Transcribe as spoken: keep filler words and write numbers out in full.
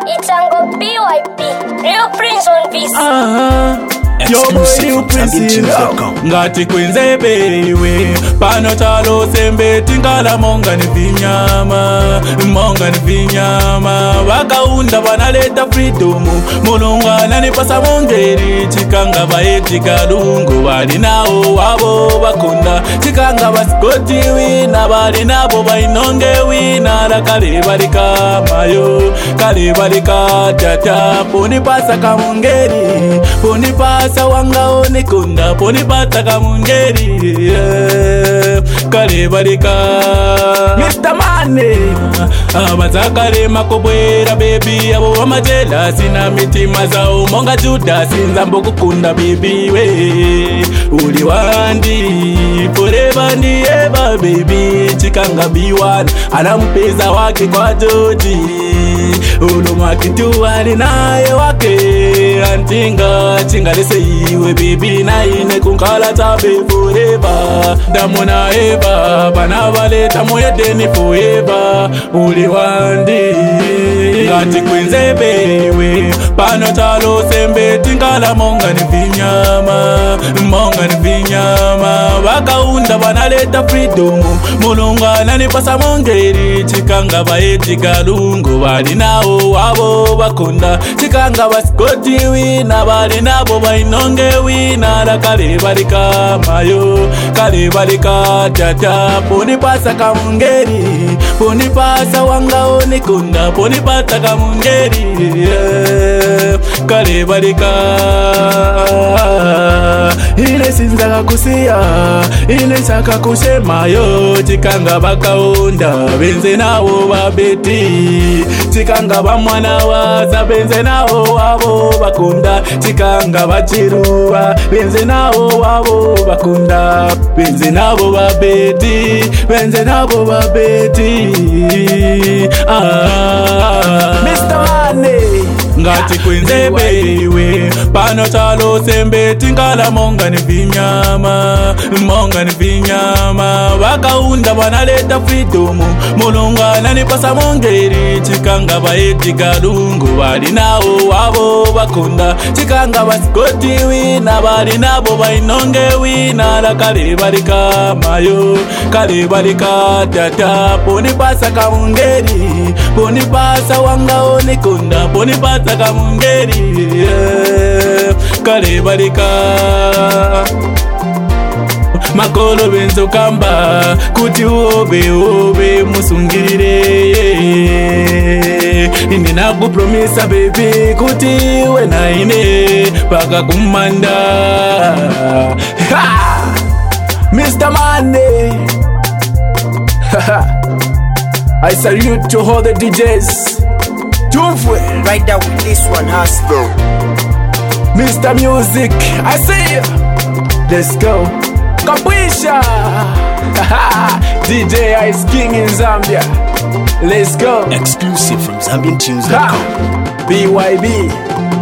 It's Ango B Y P, Real Prince on this. Uh-huh. Yo boy, you Prince ngati kwenze bewe pano chalo sembe tingala monga ni vinyama monga ni vinyama wakaunda banaleta freedom mulunga nani pasa mongeri chikanga baeti kalungu bali nao wabo bakunda chikanga baskoti wina bali nabo bainonge wina la kale bali kamayo kale bali katata poni pasa kamongeri poni pasa wanga one kunda poni pata kamungeri yeah. Kale barika Mister Mane abazakale makobwera baby abo wamajela sina mitima zao monga Judas nzambo kukunda baby we uli wandi forever ni ever baby chikanga B one anampeza wake kwa Jodi uluma kitu ali naye wake antinga chingalese iwe baby na ine kunkala tabe forever damona eva bana baleta moye deni forever uli wandi ngati kwenze bewe pano chalo sembe tingala monga ni vinyama monga ni vinyama wakaunda banaleta freedom mulunga nani pasa mongeri chikanga baeti kalungu bali nao wabo bakunda chikanga baskoti wina bali nabo bainonge wina la kale bali kamayo kale bali katata poni pasa kamungeri poni pasa wanga one kunda poni pata kamungeri yeah. Kale bali ka ile sinzaka kusia ile saka kusema yo chikanga bakaunda benze nawo babeti chikanga bamwana waza benze nawo wabo bakunda chikanga bachiruwa benze nawo wabo bakunda benze nabo babeti benze nabo babeti ah Mister Mane ngati kwenze bewe pano chalo sembe tingala monga ni vinyama monga ni vinyama wakaunda banaleta freedom mulunga nani pasa mongeri chikanga baeti kalungu bali nao wabo bakunda chikanga baskoti wina bali nabo bainonge wina la kale bali kamayo kale bali katata poni pasa kamungeri poni pasa wanga one kunda poni pasa kamungeri yeah. Kale barika makolo benzo kamba kuti obe obe musungirire ine naku promisa baby kuti we na ine paka kumanda ha! Mister Mane I salute to all the D Js. Tufwe right there with this one hustle Mister Music I see you. Let's go Kabwisha D J Ice King in Zambia. Let's go Exclusive from Zambian Tunes dot com. B Y B